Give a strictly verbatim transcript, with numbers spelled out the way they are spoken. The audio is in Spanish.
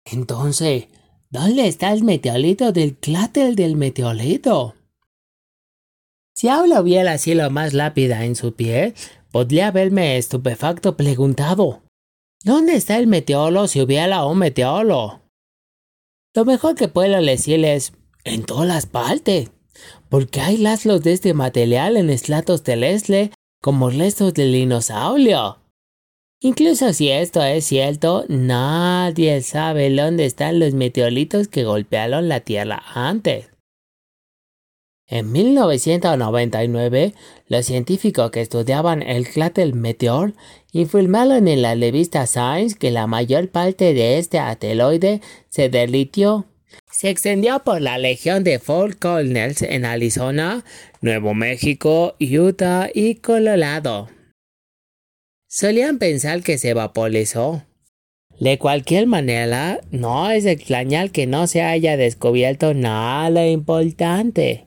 Entonces, ¿dónde está el meteorito del cráter del meteorito? Si ahora hubiera el cielo más lápida en su pie, podría haberme estupefacto preguntado, ¿dónde está el meteoro si hubiera un meteoro? Lo mejor que puedo decirles es, en todas partes, porque hay rastros de este material en estratos terrestres como restos del dinosaurio. Incluso si esto es cierto, nadie sabe dónde están los meteoritos que golpearon la Tierra antes. En mil novecientos noventa y nueve, los científicos que estudiaban el cráter Meteor informaron en la revista Science que la mayor parte de este asteroide se derritió. Se extendió por la región de Fort Collins en Arizona, Nuevo México, Utah y Colorado. Solían pensar que se vaporizó. De cualquier manera, no es extrañar que no se haya descubierto nada importante.